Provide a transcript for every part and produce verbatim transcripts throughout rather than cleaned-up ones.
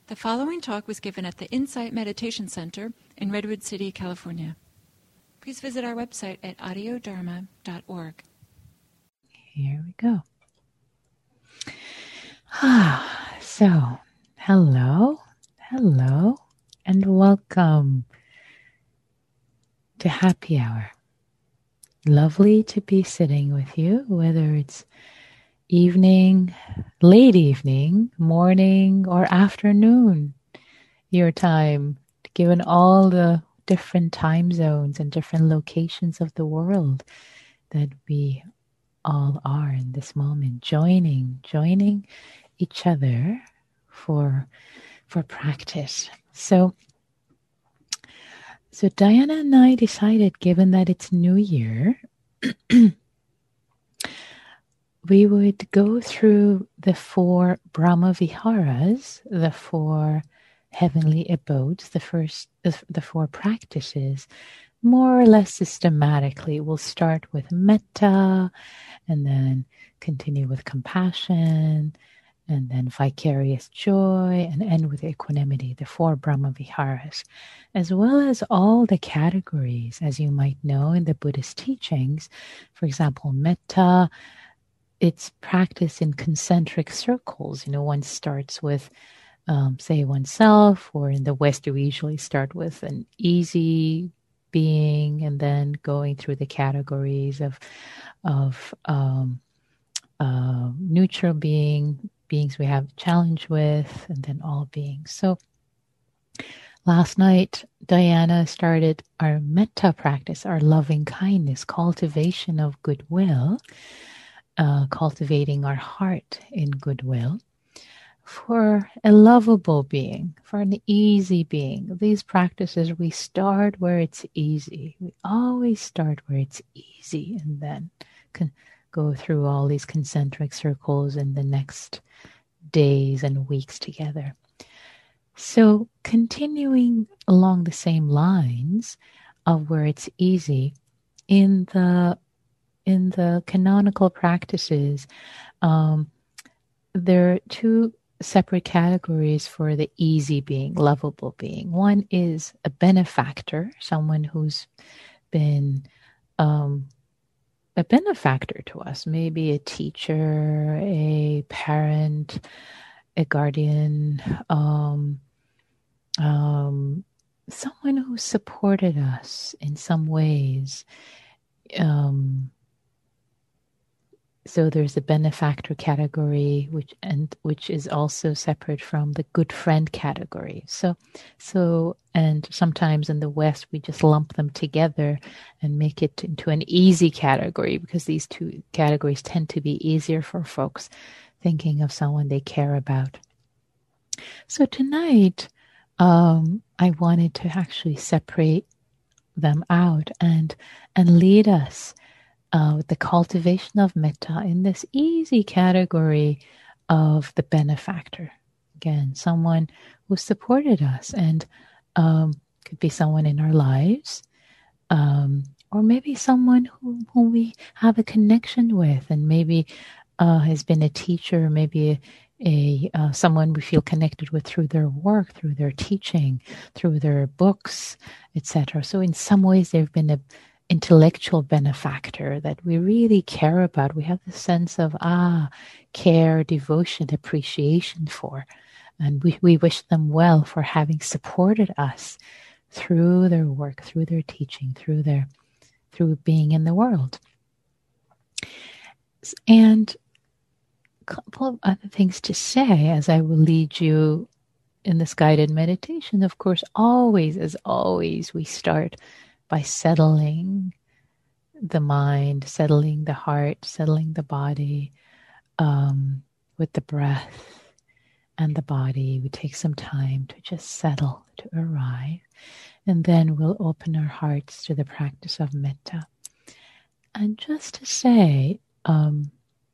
The following talk was given at the Insight Meditation Center in Redwood City, California. Please visit our website at audio dharma dot org. Here we go. Ah, so, hello, hello, and welcome to Happy Hour. Lovely to be sitting with you, whether it's evening, late evening, morning, or afternoon, your time, given all the different time zones and different locations of the world that we all are in this moment, joining, joining each other for, for practice. So, so Diana and I decided, given that it's New Year, we would go through the four Brahma Viharas, the four heavenly abodes, the first, the, the four practices, more or less systematically. We'll start with metta, and then continue with compassion, and then vicarious joy, and end with equanimity, the four Brahma Viharas, as well as all the categories, as you might know in the Buddhist teachings. For example, metta, it's practiced in concentric circles. You know, one starts with, um, say, oneself, or in the West, we usually start with an easy being, and then going through the categories of of um, uh, neutral being, beings we have challenge with, and then all beings. So last night, Diana started our metta practice, our loving kindness, cultivation of goodwill, uh, cultivating our heart in goodwill for a lovable being, for an easy being. These practices, we start where it's easy. We always start where it's easy, and then can go through all these concentric circles in the next days and weeks together. So continuing along the same lines of where it's easy, in the in the canonical practices, um, there are two separate categories for the easy being, lovable being. One is a benefactor, someone who's been um, a benefactor to us, maybe a teacher, a parent, a guardian, um, um, someone who supported us in some ways. Um, So there's a benefactor category, which and which is also separate from the good friend category. So, so and sometimes in the West we just lump them together and make it into an easy category, because these two categories tend to be easier for folks thinking of someone they care about. So tonight, um, I wanted to actually separate them out and and lead us Uh, with the cultivation of metta in this easy category of the benefactor. Again, someone who supported us, and um, could be someone in our lives, um, or maybe someone who, who we have a connection with, and maybe uh, has been a teacher, maybe a, a uh, someone we feel connected with through their work, through their teaching, through their books, et cetera. So in some ways, they've been a intellectual benefactor that we really care about. We have the sense of ah, care, devotion, appreciation for, and we, we wish them well for having supported us through their work, through their teaching, through their through being in the world. And a couple of other things to say as I will lead you in this guided meditation. Of course, always, as always, we start by settling the mind, settling the heart, settling the body um, with the breath and the body. We take some time to just settle, to arrive, and then we'll open our hearts to the practice of metta. And just to say, um,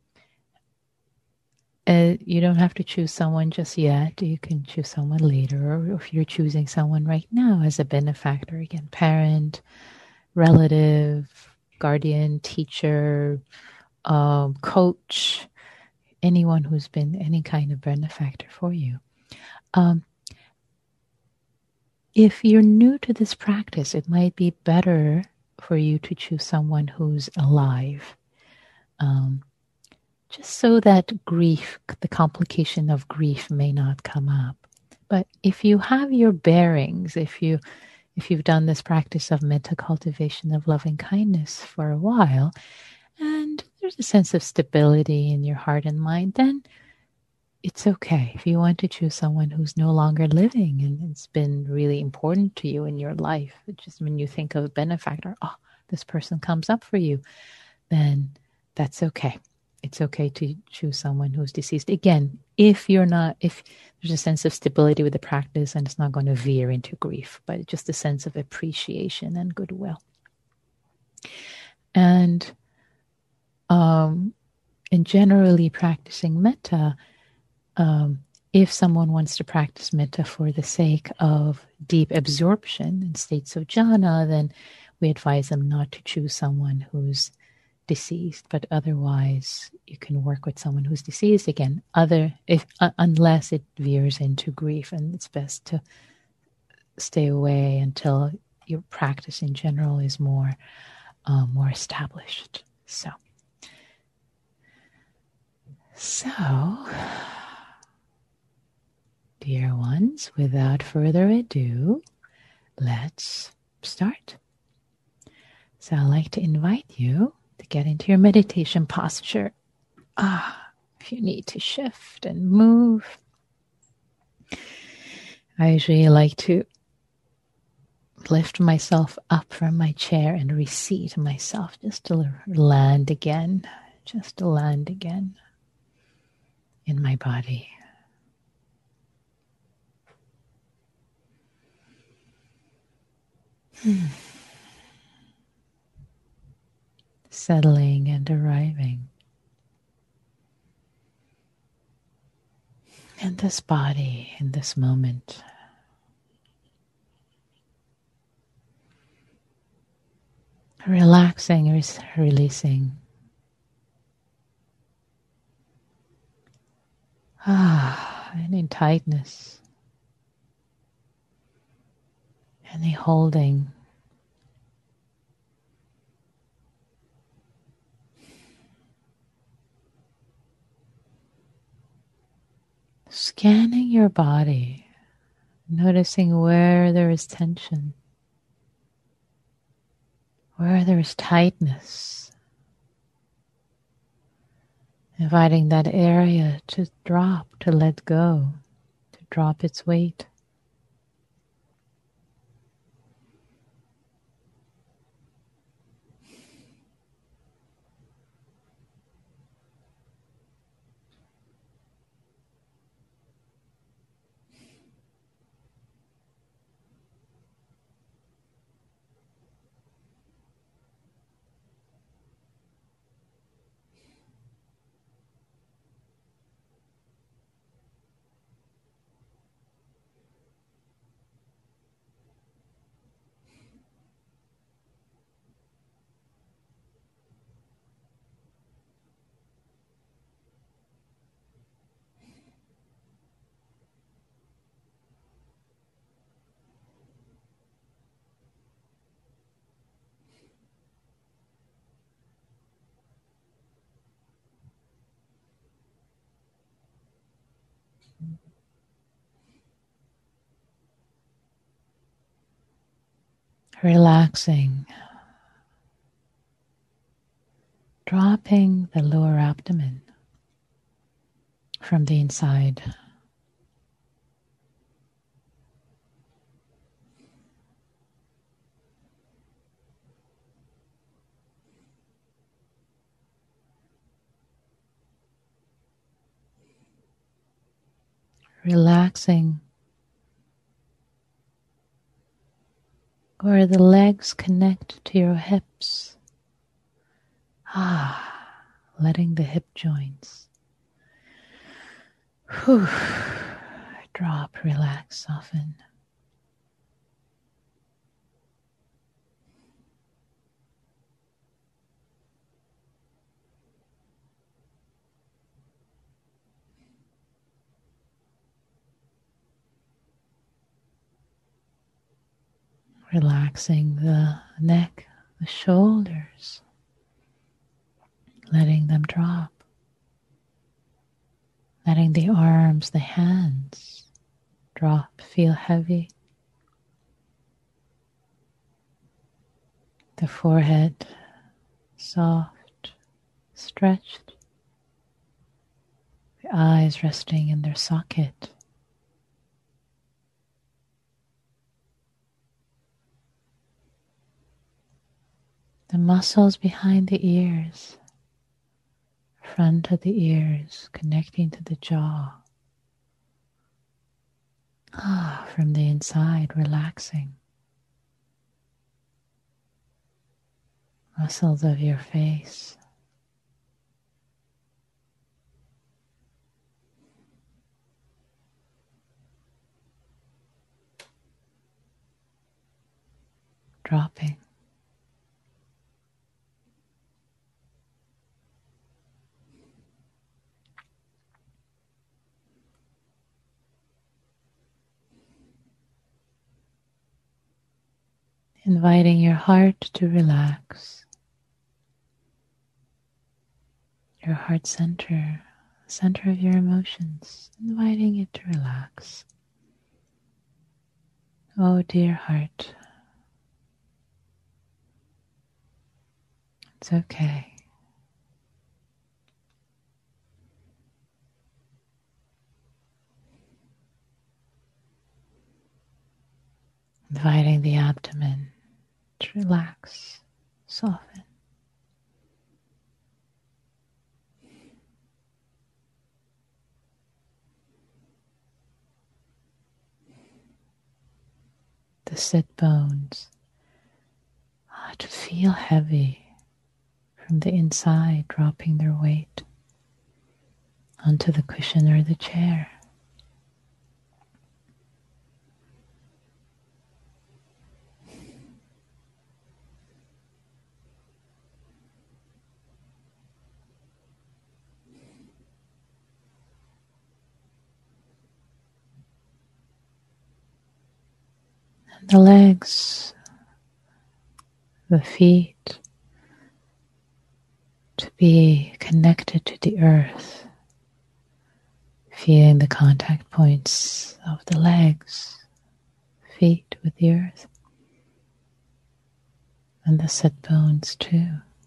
uh, you don't have to choose someone just yet. You can choose someone later, or if you're choosing someone right now as a benefactor, again, parent, relative, guardian, teacher, um, coach, anyone who's been any kind of benefactor for you. Um, if you're new to this practice, it might be better for you to choose someone who's alive. Um, just so that grief, the complication of grief may not come up. But if you have your bearings, if you if you've done this practice of metta cultivation of loving kindness for a while, and there's a sense of stability in your heart and mind, then it's okay. If you want to choose someone who's no longer living and it's been really important to you in your life, just when you think of a benefactor, oh, this person comes up for you, then that's okay. It's okay to choose someone who's deceased. Again, if you're not, if there's a sense of stability with the practice and it's not going to veer into grief, but just a sense of appreciation and goodwill. And, um, and generally practicing metta, um, if someone wants to practice metta for the sake of deep absorption in states of jhana, then we advise them not to choose someone who's deceased, but otherwise you can work with someone who's deceased again, other if uh, unless it veers into grief, and it's best to stay away until your practice in general is more um, more established. So so dear ones, without further ado, let's start. So I'd like to invite you to get into your meditation posture. Ah, if you need to shift and move. I usually like to lift myself up from my chair and reseat myself just to land again, just to land again in my body. Hmm. Settling and arriving in this body, in this moment. Relaxing, re- releasing. Ah, any tightness, any holding. Scanning your body, noticing where there is tension, where there is tightness. Inviting that area to drop, to let go, to drop its weight. Relaxing, dropping the lower abdomen from the inside. Relaxing where the legs connect to your hips. Ah, letting the hip joints. Whew. Drop, relax, soften. relaxing the neck, the shoulders, letting them drop, letting the arms, the hands drop, feel heavy. The forehead soft, stretched, the eyes resting in their socket. The muscles behind the ears, front of the ears connecting to the jaw. Ah, from the inside, relaxing. Muscles of your face. Dropping. Inviting your heart to relax. Your heart center, center of your emotions, inviting it to relax. Oh, dear heart, it's okay. Inviting the abdomen to relax, soften. The sit bones ah, to feel heavy from the inside, dropping their weight onto the cushion or the chair. And the legs, the feet, to be connected to the earth, feeling the contact points of the legs, feet with the earth, and the sit bones too.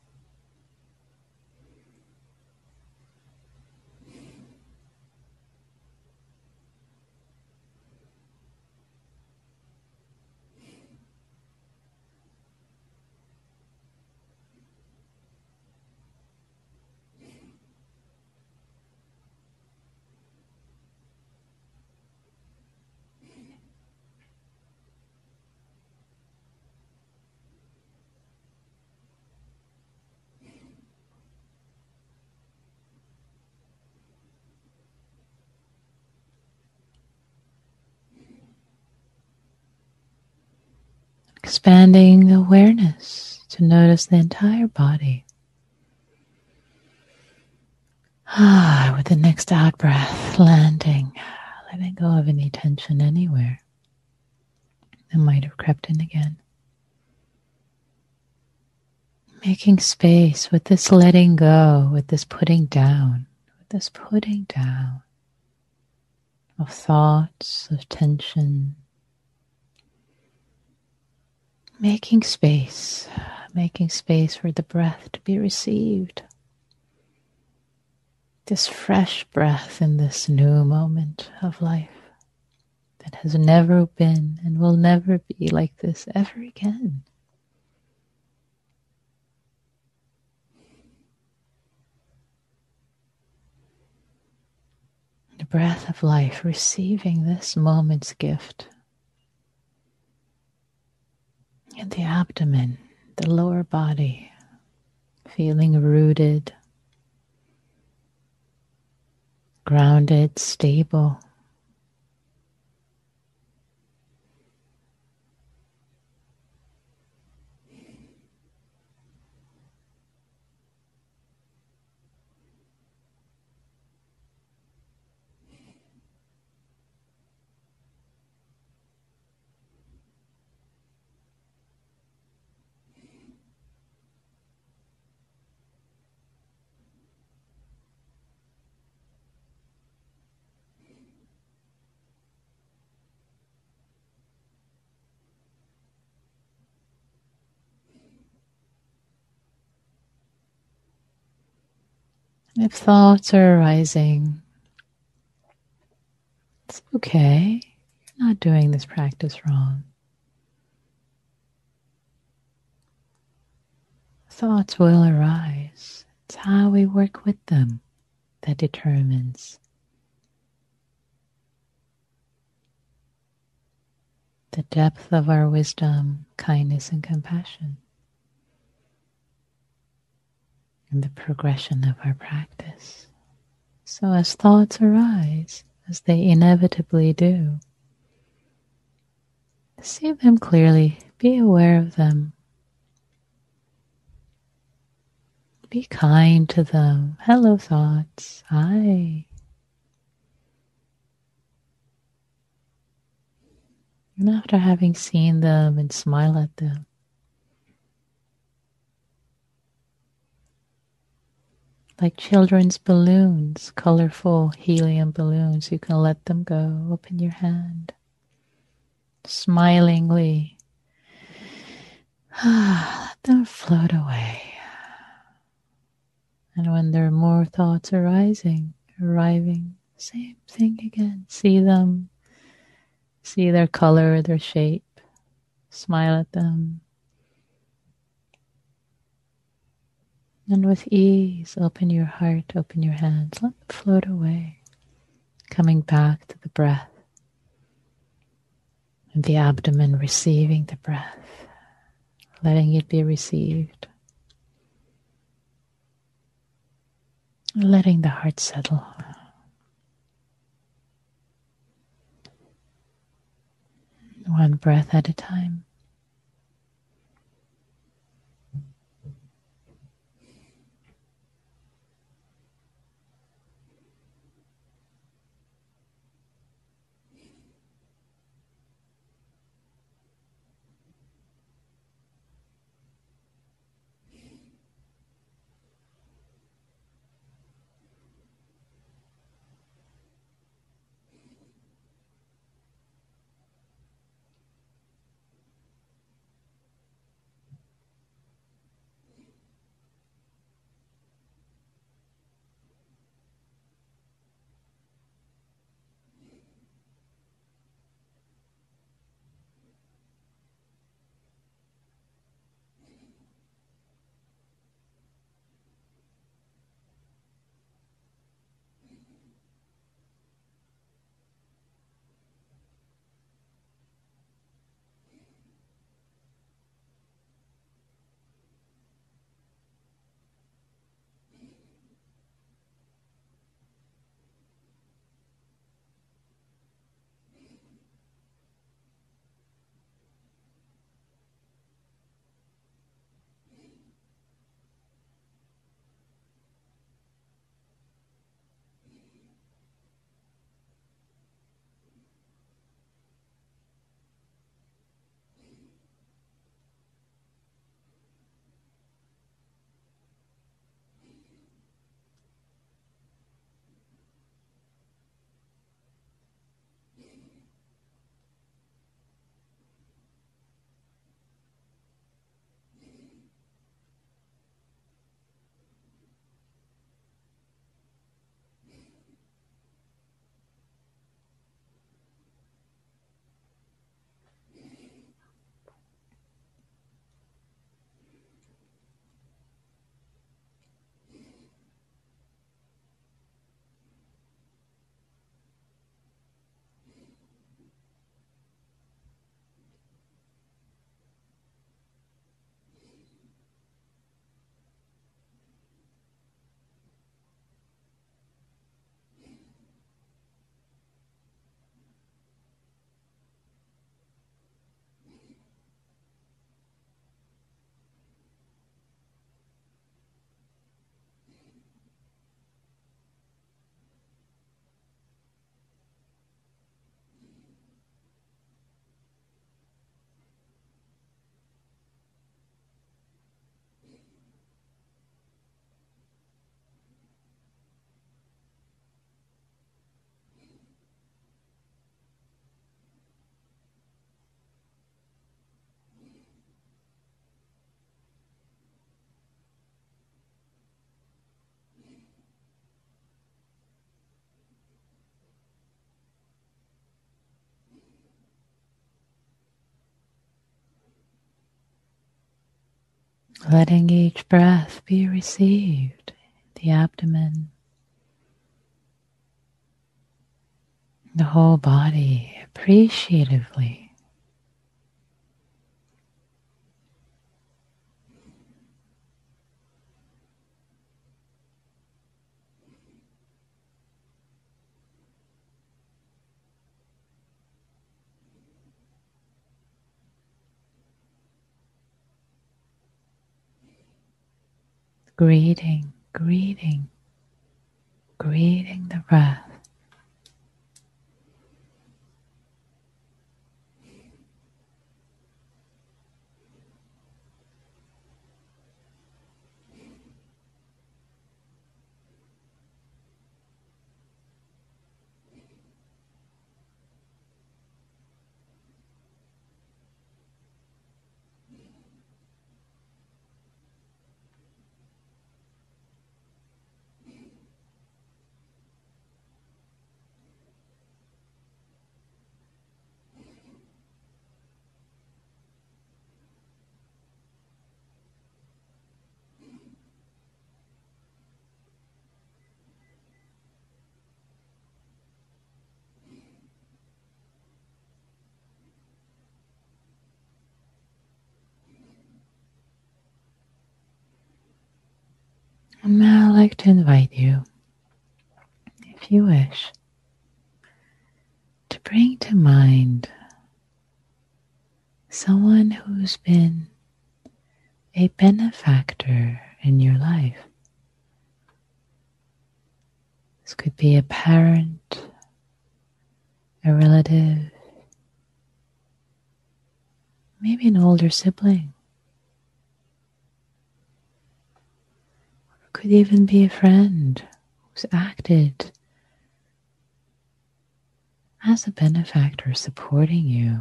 Expanding awareness to notice the entire body. Ah, with the next out breath, landing, letting go of any tension anywhere that might have crept in again. Making space with this letting go, with this putting down, with this putting down of thoughts, of tension. Making space, making space for the breath to be received. This fresh breath in this new moment of life that has never been and will never be like this ever again. The breath of life, receiving this moment's gift. And the abdomen, the lower body, feeling rooted, grounded, stable. If thoughts are arising, it's okay. You're not doing this practice wrong. Thoughts will arise. It's how we work with them that determines the depth of our wisdom, kindness, and compassion, and the progression of our practice. So as thoughts arise, as they inevitably do, see them clearly, be aware of them, be kind to them. Hello, thoughts. Hi. And after having seen them and smile at them, like children's balloons, colorful helium balloons, you can let them go. Open your hand. Smilingly, let them float away. And when there are more thoughts arising, arriving, same thing again. See them, see their color, their shape, smile at them. And with ease, open your heart, open your hands, let them float away. Coming back to the breath. And the abdomen receiving the breath, letting it be received. Letting the heart settle. One breath at a time. letting each breath be received in the abdomen, the whole body appreciatively. Greeting, greeting, greeting the breath. And now I'd like to invite you, if you wish, to bring to mind someone who's been a benefactor in your life. This could be a parent, a relative, maybe an older sibling. It could even be a friend who's acted as a benefactor, supporting you,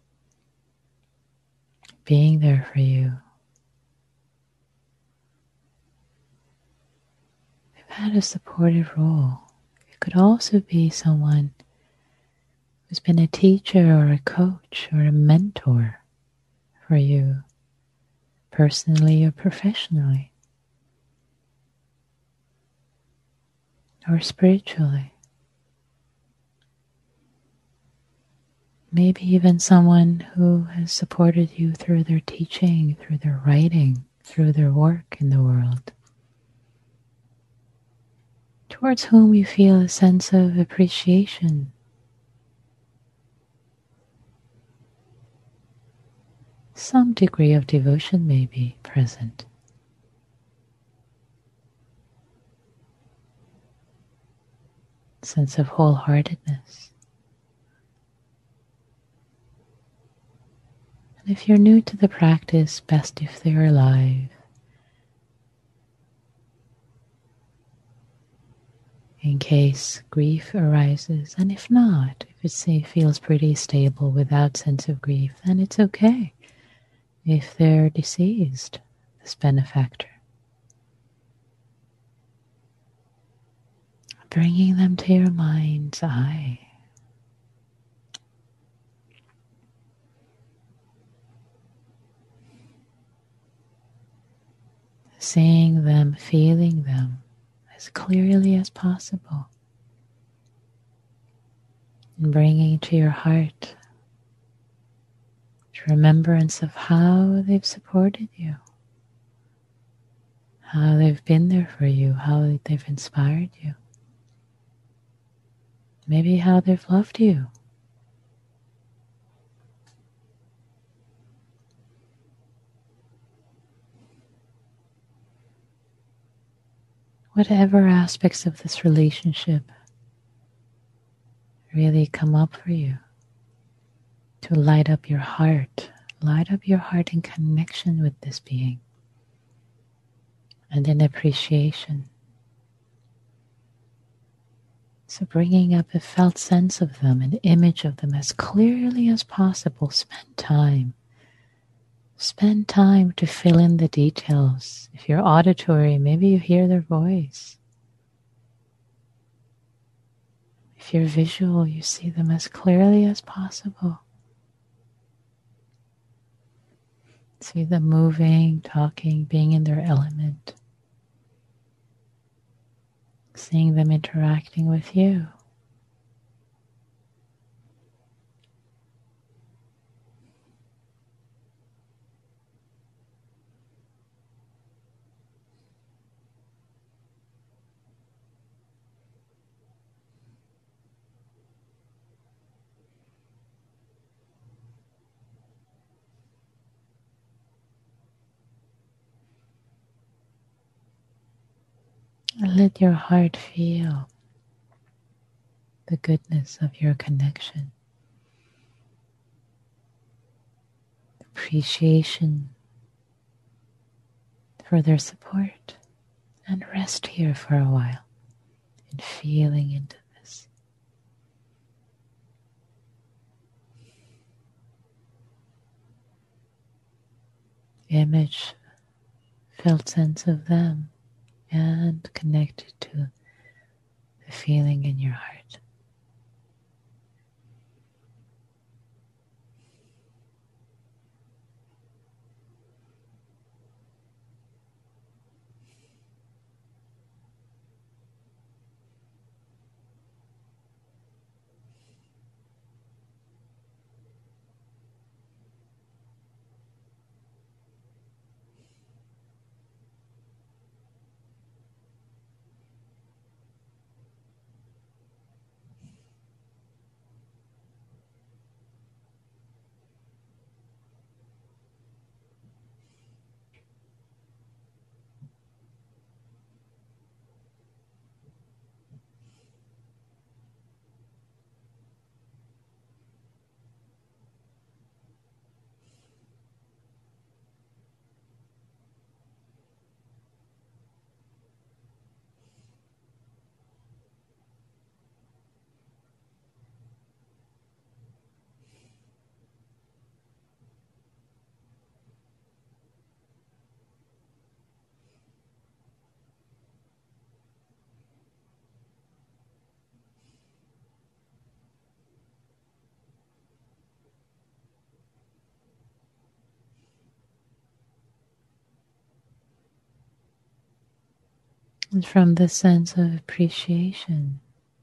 being there for you. They've had a supportive role. It could also be someone who's been a teacher or a coach or a mentor for you, personally or professionally, or spiritually. Maybe even someone who has supported you through their teaching, through their writing, through their work in the world, towards whom you feel a sense of appreciation. Some degree of devotion may be present. Sense of wholeheartedness. And if you're new to the practice, best if they're alive. In case grief arises, and if not, if it say, feels pretty stable without sense of grief, then it's okay if they're deceased, this benefactor. Bringing them to your mind's eye. Seeing them, feeling them as clearly as possible. And bringing to your heart the remembrance of how they've supported you, how they've been there for you, how they've inspired you, maybe how they've loved you. Whatever aspects of this relationship really come up for you, to light up your heart, light up your heart in connection with this being and in appreciation. So bringing up a felt sense of them, an image of them as clearly as possible. Spend time. Spend time to fill in the details. If you're auditory, maybe you hear their voice. If you're visual, you see them as clearly as possible. See them moving, talking, being in their element. Seeing them interacting with you. And let your heart feel the goodness of your connection. Appreciation for their support. And rest here for a while and feeling into this. Image, felt sense of them and connected to the feeling in your heart. And from this sense of appreciation,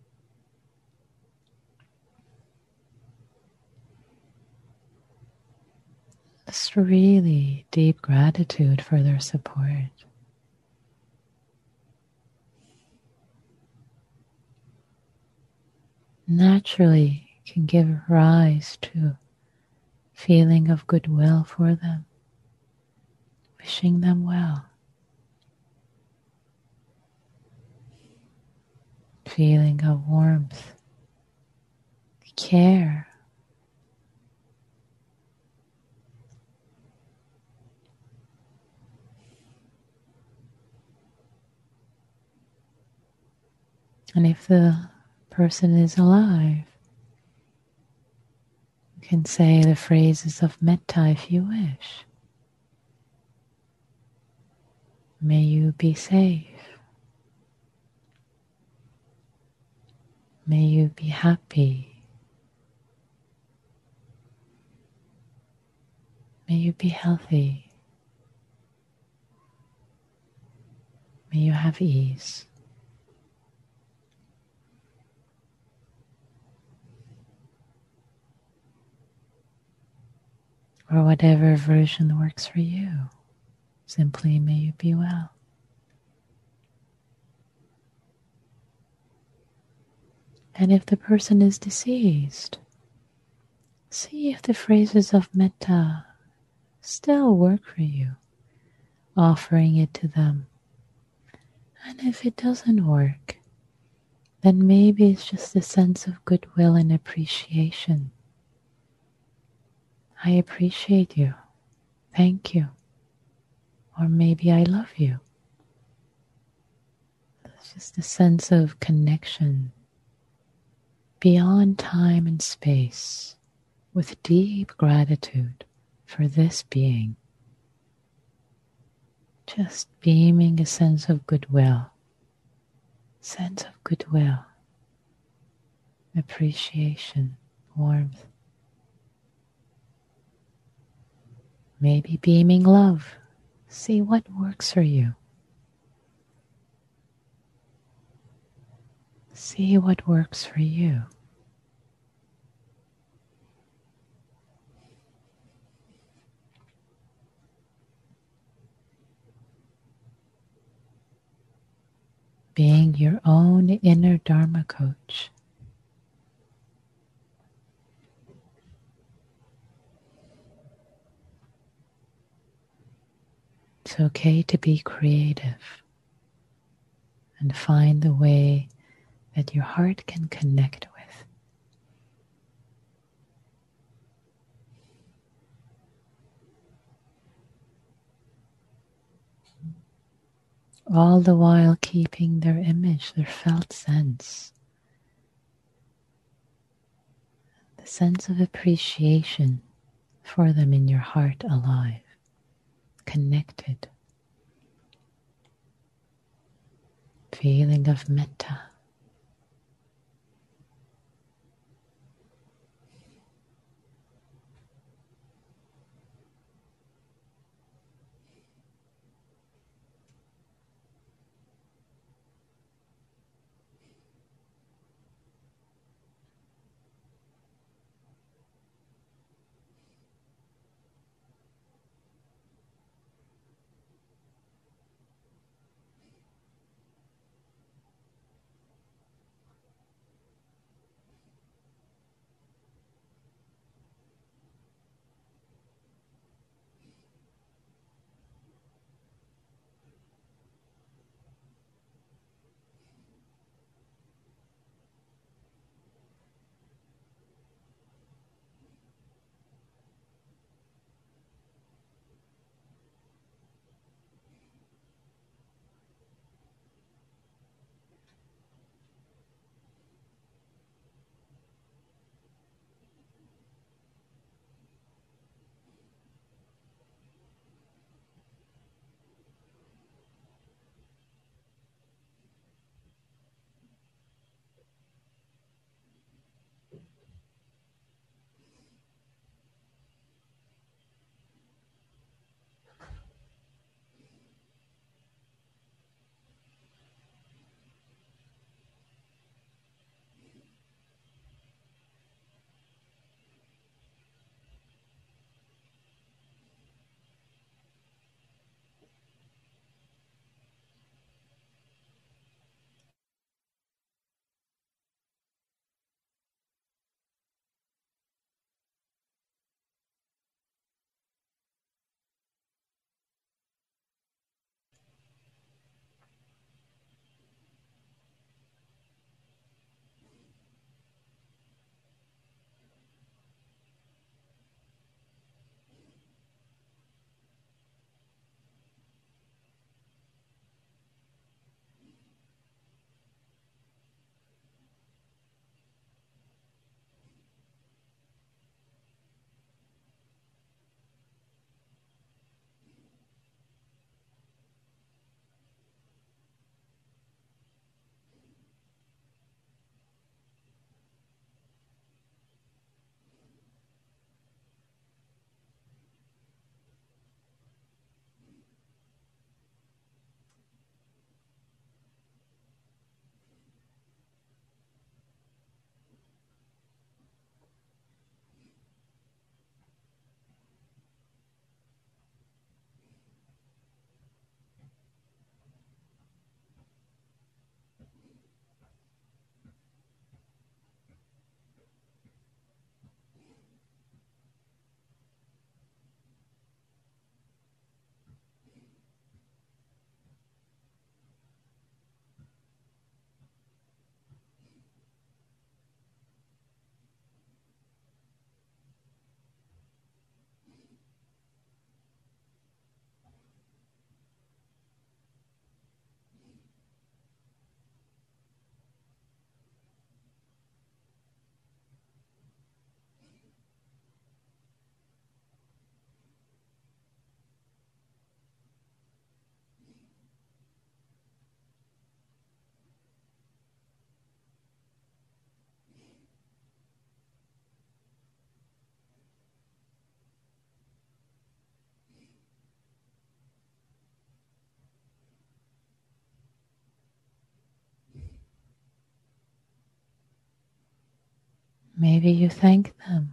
just really deep gratitude for their support. Naturally can give rise to feeling of goodwill for them, wishing them well, feeling of warmth, care, and if the person is alive, you can say the phrases of metta if you wish. May you be safe. May you be happy. May you be healthy. May you have ease. Or whatever version works for you. Simply, may you be well. And if the person is deceased, see if the phrases of metta still work for you, offering it to them. And if it doesn't work, then maybe it's just a sense of goodwill and appreciation. I appreciate you. Thank you. Or maybe I love you. It's just a sense of connection beyond time and space with deep gratitude for this being. Just beaming a sense of goodwill, sense of goodwill, appreciation, warmth. maybe beaming love. See what works for you. See what works for you. Being your own inner Dharma coach. It's okay to be creative and find the way that your heart can connect with. All the while keeping their image, their felt sense, the sense of appreciation for them in your heart alive, connected. Feeling of metta. Maybe you thank them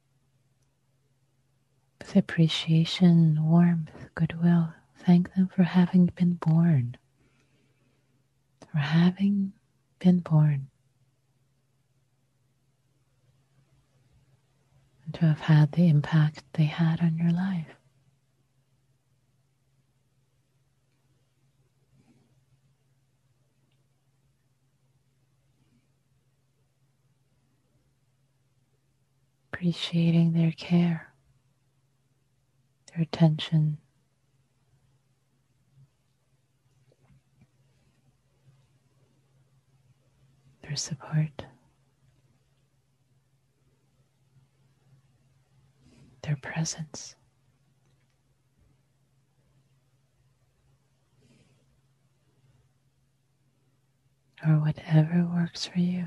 with appreciation, warmth, goodwill. Thank them for having been born, for having been born, and to have had the impact they had on your life. Appreciating their care, their attention, their support, their presence. Or whatever works for you.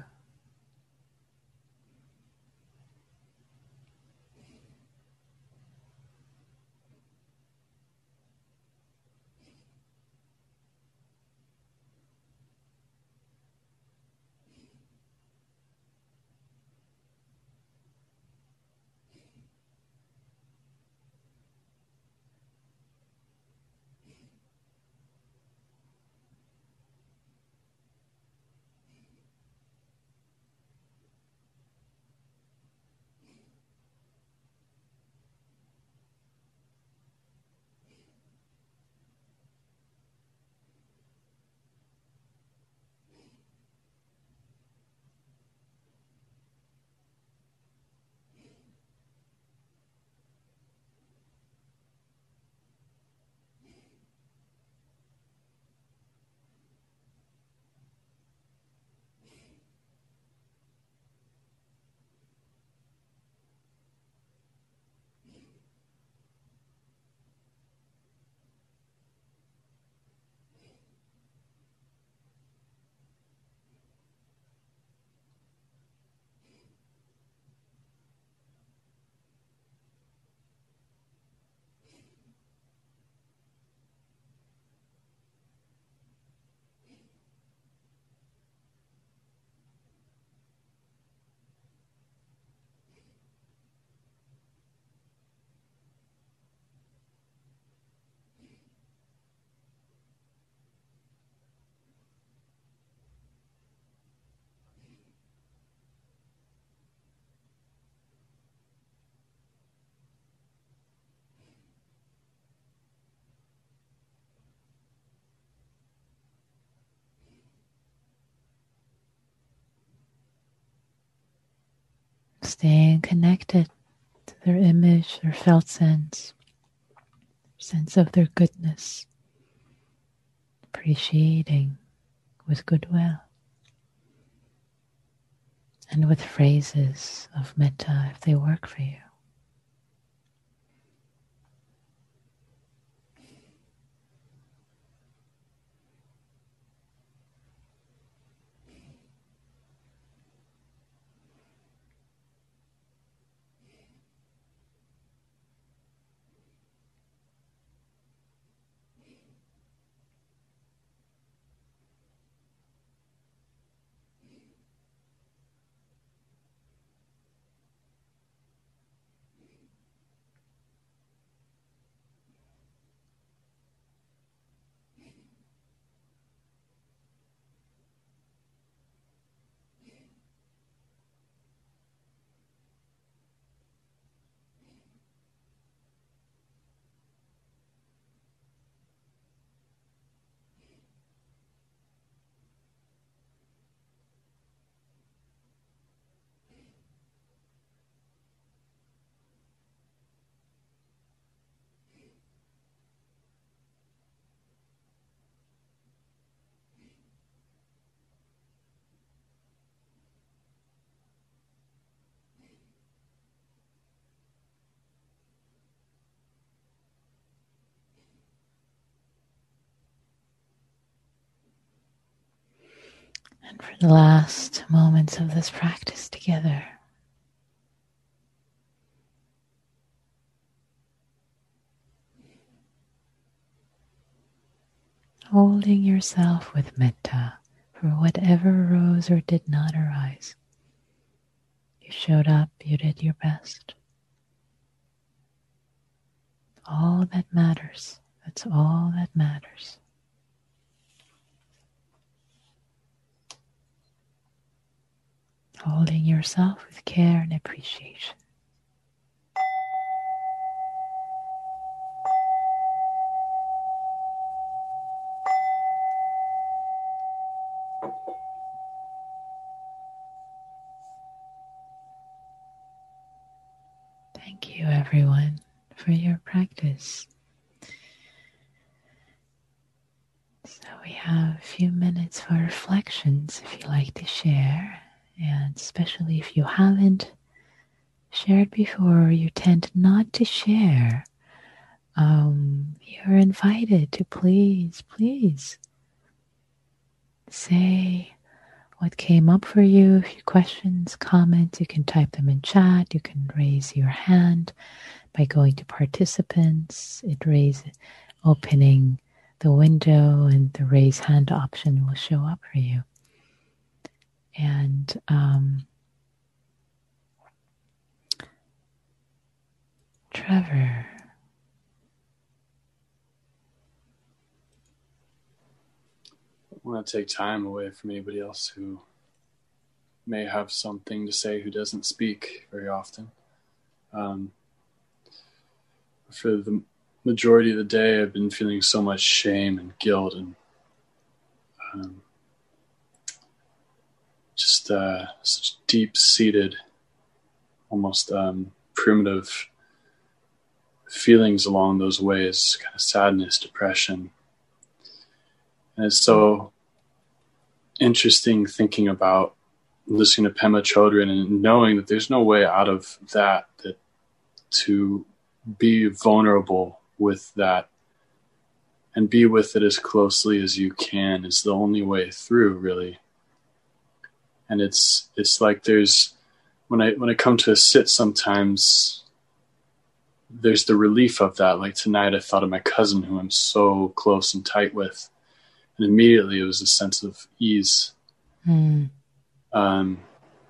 Staying connected to their image, their felt sense, sense of their goodness, appreciating with goodwill, and with phrases of metta if they work for you. And for the last moments of this practice together, holding yourself with metta for whatever arose or did not arise. You showed up, you did your best. All that matters. That's all that matters. Holding yourself with care and appreciation. Thank you, everyone, for your practice. So we have a few minutes for reflections if you like to share, and especially if you haven't shared before or you tend not to share, um, you're invited to please, please say what came up for you. If you have questions, comments, you can type them in chat. You can raise your hand by going to participants. It raises, opening the window, and the raise hand option will show up for you. And um, Trevor. I want to take time away from anybody else who may have something to say who doesn't speak very often. Um, for the majority of the day, I've been feeling so much shame and guilt and um, just uh, such deep-seated, almost um, primitive feelings along those ways, kind of sadness, depression. And it's so interesting thinking about listening to Pema Chodron and knowing that there's no way out of that, that to be vulnerable with that and be with it as closely as you can is the only way through, really. And it's it's like there's when I when I come to a sit sometimes there's the relief of that. Like tonight I thought of my cousin who I'm so close and tight with. And immediately it was a sense of ease. Mm. Um,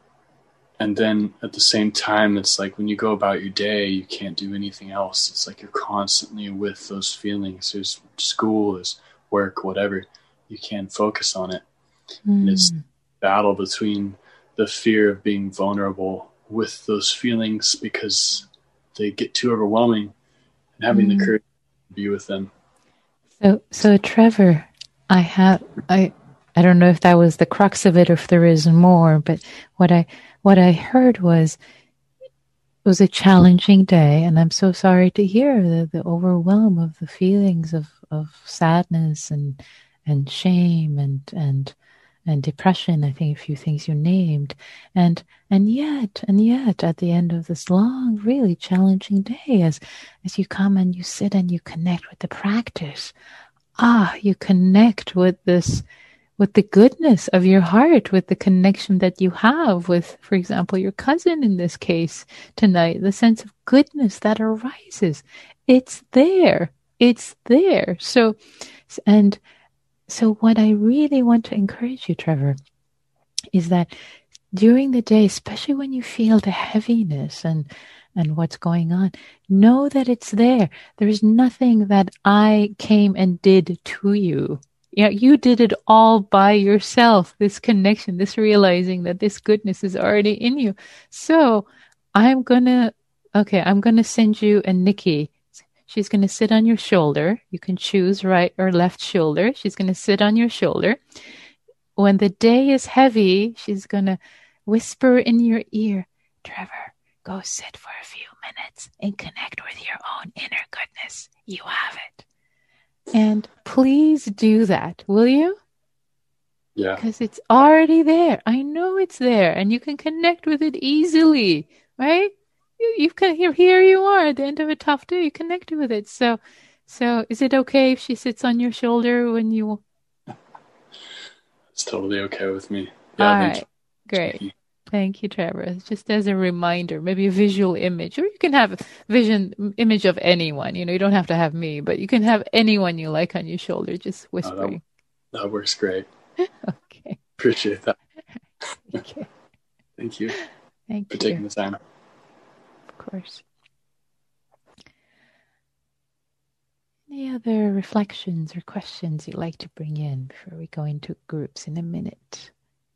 and then at the same time, it's like when you go about your day, you can't do anything else. It's like you're constantly with those feelings. There's school, there's work, whatever. You can't focus on it. Mm. And it's a battle between the fear of being vulnerable with those feelings because they get too overwhelming and having mm. the courage to be with them. So, so Trevor, I have, I, I don't know if that was the crux of it or if there is more, but what I, what I heard was, it was a challenging day, and I'm so sorry to hear the, the overwhelm of the feelings of, of sadness and, and shame and, and, and depression. I think a few things you named. And, and yet, and yet at the end of this long, really challenging day, as, as you come and you sit and you connect with the practice, ah, you connect with this, with the goodness of your heart, with the connection that you have with, for example, your cousin in this case tonight, the sense of goodness that arises. It's there. It's there. So, and so what I really want to encourage you, Trevor, is that during the day, especially when you feel the heaviness and and what's going on, know that it's there. There's nothing that I came and did to you. Yeah, you did it all by yourself, this connection, this realizing that this goodness is already in you. So I'm going to, okay, I'm going to send you a Nikki. She's going to sit on your shoulder. You can choose right or left shoulder. She's going to sit on your shoulder. When the day is heavy, she's going to whisper in your ear, Trevor, go sit for a few minutes and connect with your own inner goodness. You have it. And please do that, will you? Yeah. Because it's already there. I know it's there, and you can connect with it easily, right? You, you can here. Here you are at the end of a tough day. You connect with it. So, so is it okay if she sits on your shoulder when you? It's totally okay with me. Yeah, all right, great. Thank you, Trevor. Just as a reminder, maybe a visual image, or you can have a vision image of anyone. You know, you don't have to have me, but you can have anyone you like on your shoulder, just whispering. Oh, that, that works great. Okay. Appreciate that. Okay. Thank you. Thank for you. taking the time. Of course. Any other reflections or questions you'd like to bring in before we go into groups in a minute?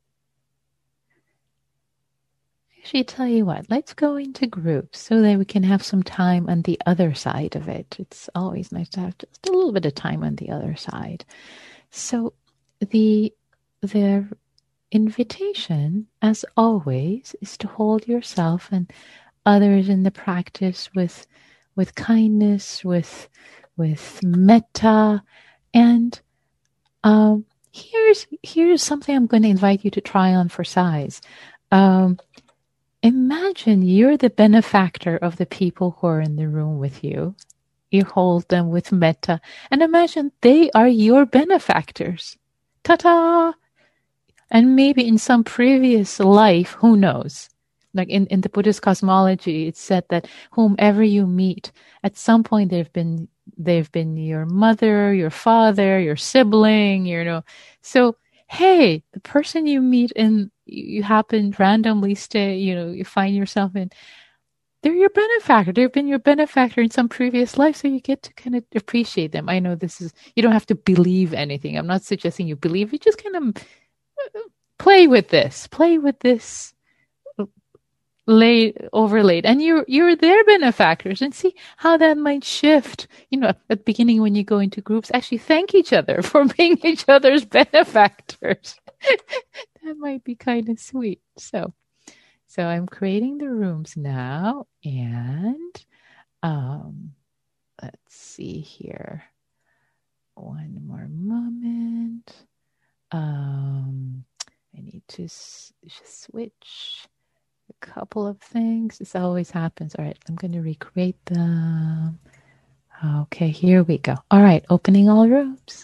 Actually, tell you what, let's go into groups so that we can have some time on the other side of it. It's always nice to have just a little bit of time on the other side. So the the invitation, as always, is to hold yourself and others in the practice with with kindness, with with metta, and um, here's here's something I'm going to invite you to try on for size. Um, imagine you're the benefactor of the people who are in the room with you. You hold them with metta, and imagine they are your benefactors. Ta-ta! And maybe in some previous life, who knows? Like in, in the Buddhist cosmology, it's said that whomever you meet, at some point they've been they've been your mother, your father, your sibling, you know. So hey, the person you meet and you happen randomly stay, you know, you find yourself in, they're your benefactor. They've been your benefactor in some previous life, so you get to kind of appreciate them. I know this is, you don't have to believe anything. I'm not suggesting you believe. You just kind of play with this. Play with this laid overlaid, and you're you're their benefactors, and see how that might shift. You know, at the beginning when you go into groups, actually thank each other for being each other's benefactors. That might be kind of sweet. So, so I'm creating the rooms now, and um, let's see here. One more moment. Um, I need to s- switch a couple of things. This always happens. All right, I'm going to recreate them. Okay, here we go. All right, opening all rooms.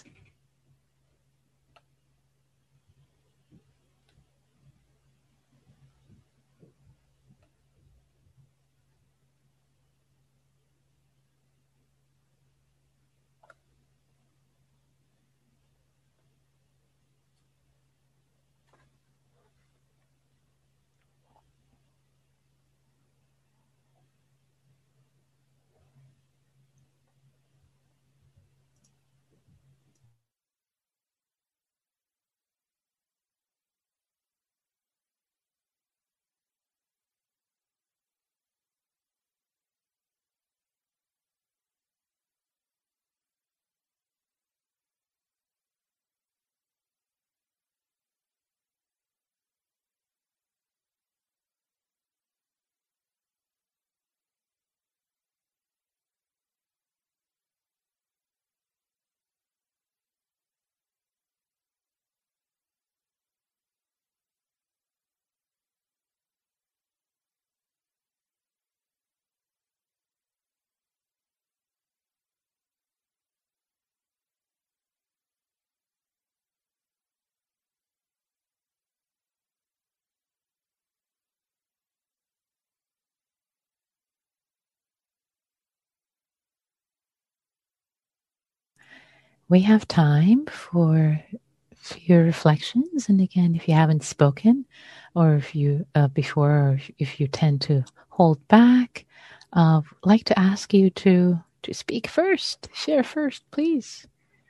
We have time for your reflections, and again, if you haven't spoken, or if you uh, before, or if you tend to hold back, uh, I'd like to ask you to to speak first, share first, please.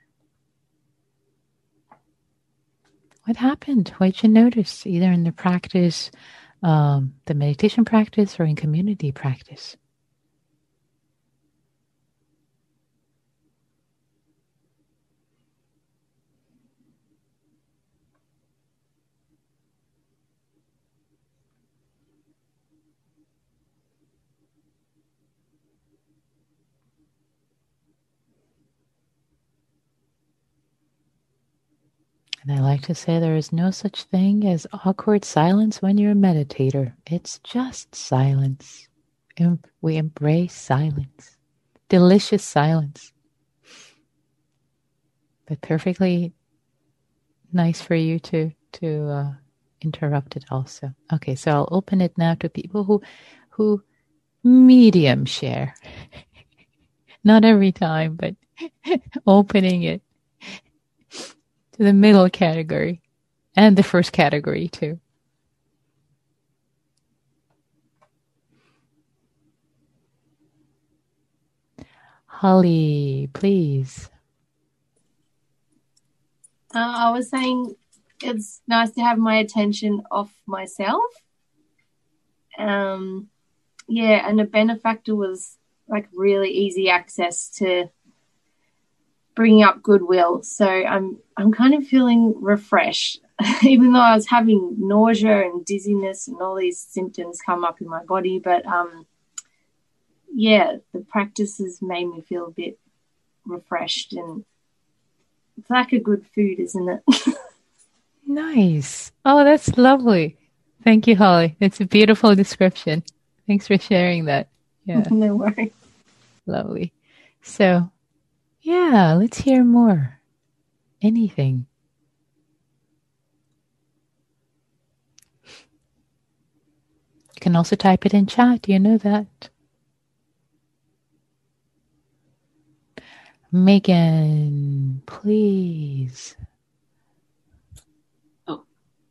What happened? What did you notice, either in the practice, um, the meditation practice, or in community practice? And I like to say there is no such thing as awkward silence when you're a meditator. It's just silence. And we embrace silence. Delicious silence. But perfectly nice for you to, to uh, interrupt it also. Okay, so I'll open it now to people who, who medium share. Not every time, but opening it to the middle category and the first category too. Holly, please. Uh, I was saying it's nice to have my attention off myself. Um, yeah, and a benefactor was like really easy access to bringing up goodwill. So I'm I'm kind of feeling refreshed, even though I was having nausea and dizziness and all these symptoms come up in my body. But um, yeah, the practice has made me feel a bit refreshed, and it's like a good food, isn't it? Nice. Oh, that's lovely. Thank you, Holly. It's a beautiful description. Thanks for sharing that. Yeah. No worries. Lovely. So, yeah, let's hear more. Anything. You can also type it in chat. You know that. Megan, please. Oh,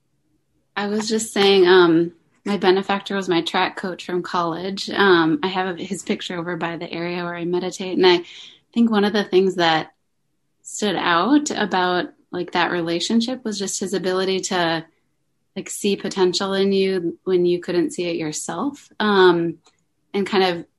I was just saying, um, my benefactor was my track coach from college. Um, I have his picture over by the area where I meditate. And I think one of the things that stood out about like that relationship was just his ability to like see potential in you when you couldn't see it yourself. Um, and kind of,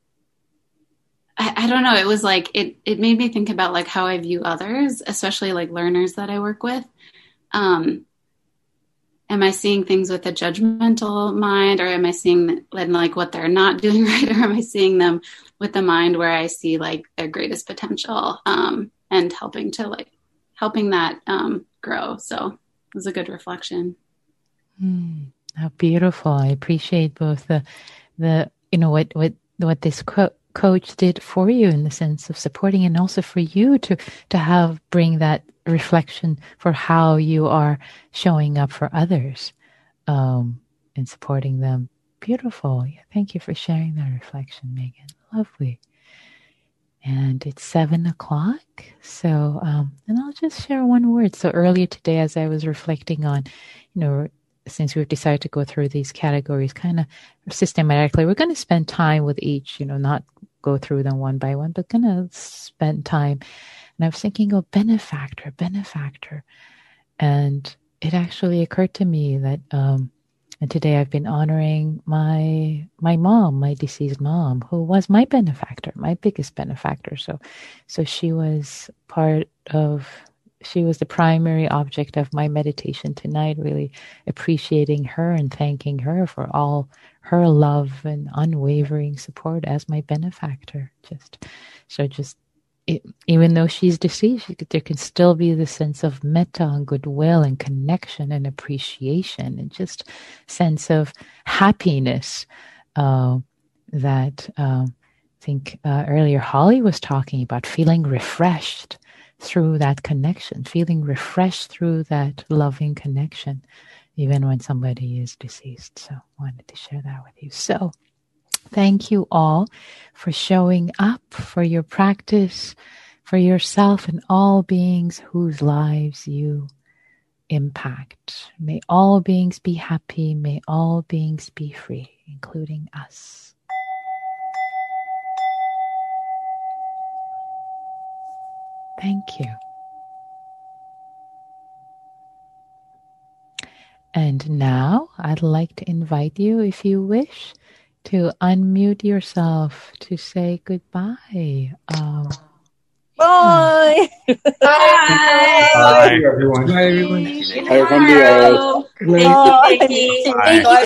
I, I don't know, it was like, it, it made me think about like how I view others, especially like learners that I work with. Um, am I seeing things with a judgmental mind, or am I seeing like what they're not doing right? Or am I seeing them with the mind where I see like their greatest potential, um, and helping to like, helping that um, grow. So it was a good reflection. Mm, how beautiful. I appreciate both the, the, you know, what, what, what this co- coach did for you in the sense of supporting, and also for you to, to have, bring that reflection for how you are showing up for others, um, and supporting them. Beautiful. Yeah, thank you for sharing that reflection, Megan. Lovely. And it's seven o'clock. So, um, and I'll just share one word. So earlier today, as I was reflecting on, you know, since we've decided to go through these categories kind of systematically, we're going to spend time with each, you know, not go through them one by one, but going to spend time. And I was thinking, oh, benefactor, benefactor. And it actually occurred to me that, um, and today I've been honoring my my mom, my deceased mom, who was my benefactor, my biggest benefactor. So, so she was part of, she was the primary object of my meditation tonight, really appreciating her and thanking her for all her love and unwavering support as my benefactor. Just, so just, It, even though she's deceased, there can still be the sense of metta and goodwill and connection and appreciation and just sense of happiness uh, that uh, I think uh, earlier Holly was talking about, feeling refreshed through that connection, feeling refreshed through that loving connection, even when somebody is deceased. So I wanted to share that with you. So thank you all for showing up, for your practice, for yourself and all beings whose lives you impact. May all beings be happy. May all beings be free, including us. Thank you. And now I'd like to invite you, if you wish, to unmute yourself to say goodbye. Um, Bye. Bye. Bye. Bye, everyone. Bye, everyone. Hi, everyone. Thank you, Vicky. Bye.